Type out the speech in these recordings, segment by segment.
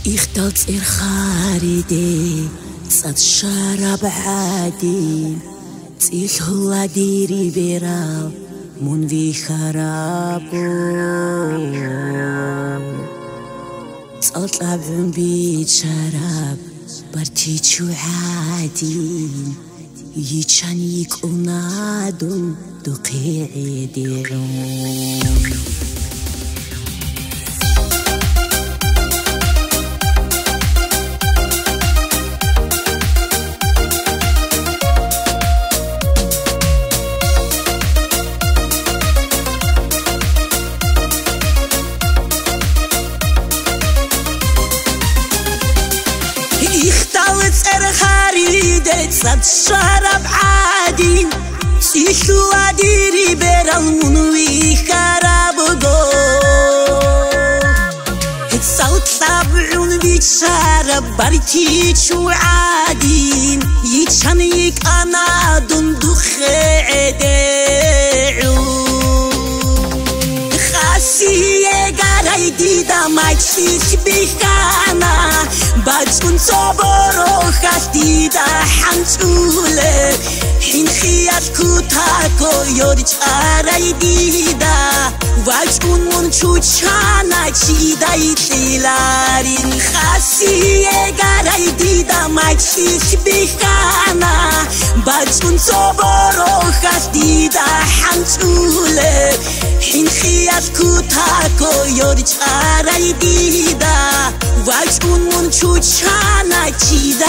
اختلط خاريدي صد شراب عادي تيخ هلا ديري بيرال من في خرابو تطلع بيت شراب برتيتشو عادي يجان يكونادون دقيعي ديعون صد شراب عادي سيشو عديري برالمون ويخرابو صوت طبعون بيتشرب برتيتشو عادي يتشانيك أنا دندخ عديعو خاسية قراي ديدا مايتشيش بيخانا باتكون صبرو خاستيدا حنسولة حين خيات كوتاكو يورج أراي ديدا واتكون منشو تشانا تشيدا يتلارين خاسية قراي ديدا مايتشيش بيخانا باتكون صبرو خاستيدا حنسولة حين خيات كوتاكو يورج أراي ديدا واتكون منشو تشانا تشيدا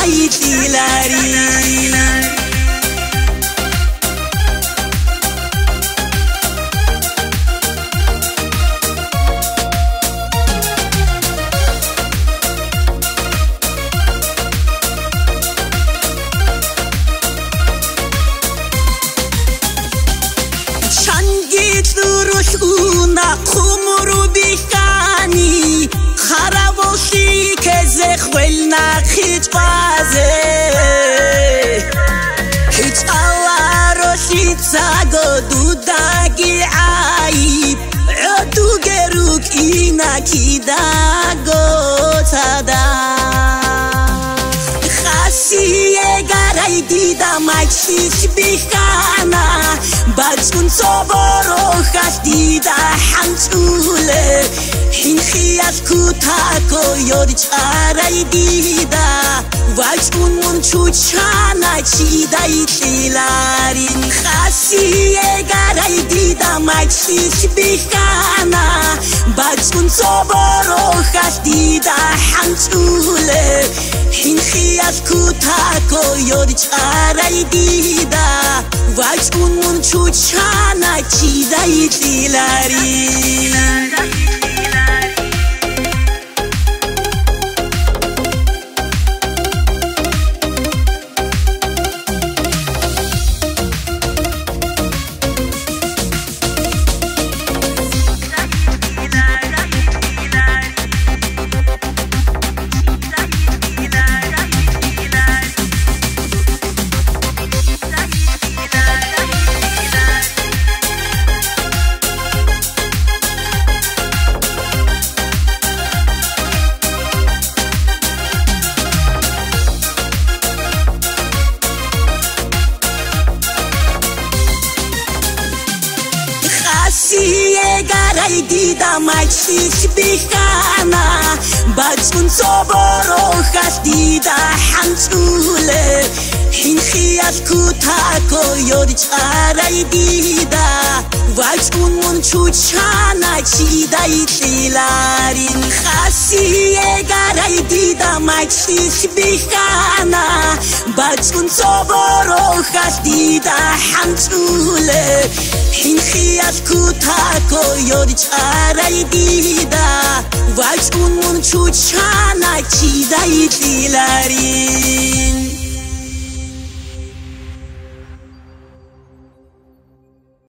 يتلارين روشونا خمرو بيخاني خرابوشي كزخ ولنا خيط بازه هيت الله روشي تساقو دوداقي عايب عدو قروك إينا كيداقو تادا خاسية قراي ديدا مايتشيش بيخانا باتكون صبرو خاستيدا حنسولة حين خيات كوتاكو يورج أراي ديدا واتكون منشو تشانا تشيدا يتلارين خاسية قراي ديدا مايتشيش بيخانا باتكون صبرو خاستيدا حنسولة حين خيات كوتاكو يورج أراي ديدا واتكون منشو تشانا تشيدا يتلارين خاسية قراي ديدا مايتشيش بيخانا باتكون صبرو خاستيدا حنسولة حين خيات كوتاكو يورج أراي ديدا واتكون منشو تشانا تشيدا يتلارين خاسية قراي ديدا مايتشيش بيخانا باتكون صبرو خاستيدا حنسولة حين خيات كوتاكو يورج أراي ديدا واتكون منشو تشانا تشيدا يتلارين